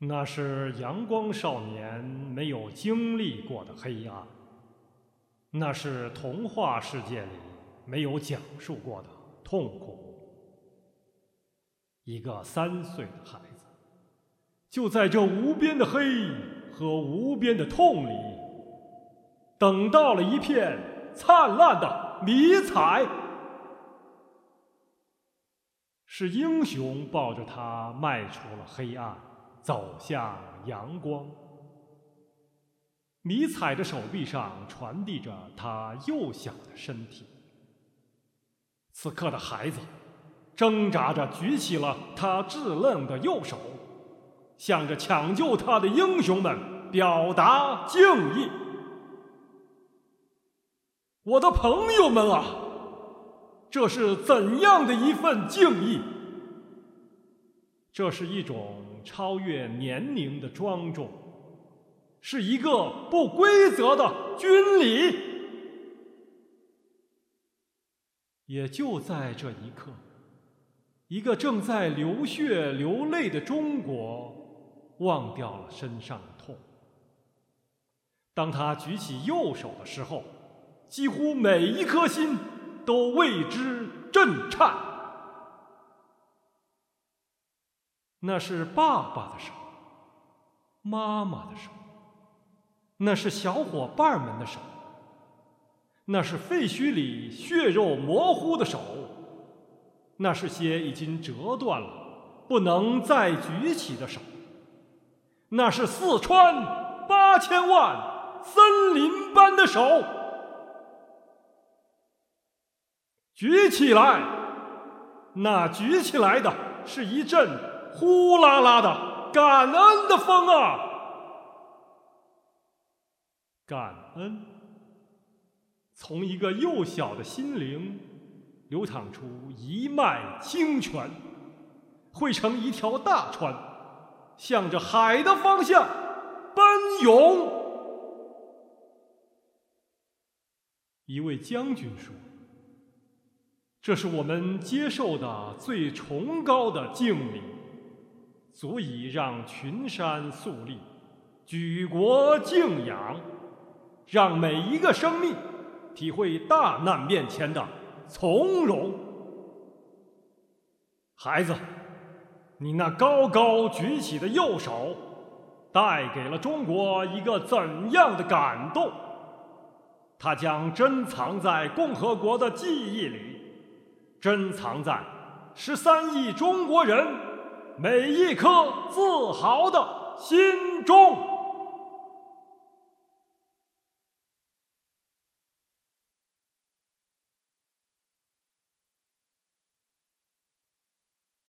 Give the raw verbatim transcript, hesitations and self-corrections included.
那是阳光少年没有经历过的黑暗，那是童话世界里没有讲述过的痛苦。一个三岁的孩子，就在这无边的黑和无边的痛里，等到了一片灿烂的迷彩。是英雄抱着他迈出了黑暗，走向阳光。迷彩的手臂上传递着他幼小的身体。此刻的孩子挣扎着举起了他稚嫩的右手，向着抢救他的英雄们表达敬意。我的朋友们啊，这是怎样的一份敬意！这是一种超越年龄的庄重，是一个不规则的军礼。也就在这一刻，一个正在流血流泪的中国忘掉了身上的痛。当他举起右手的时候，几乎每一颗心都为之震颤。那是爸爸的手，妈妈的手，那是小伙伴们的手，那是废墟里血肉模糊的手，那是些已经折断了不能再举起的手，那是四川八千万森林般的手。举起来，那举起来的是一阵呼啦啦的感恩的风啊！感恩从一个幼小的心灵流淌出一脉清泉，汇成一条大川，向着海的方向奔涌。一位将军说，这是我们接受的最崇高的敬礼，足以让群山肃立，举国敬仰，让每一个生命体会大难面前的从容。孩子，你那高高举起的右手带给了中国一个怎样的感动？它将珍藏在共和国的记忆里，珍藏在十三亿中国人每一颗自豪的心中。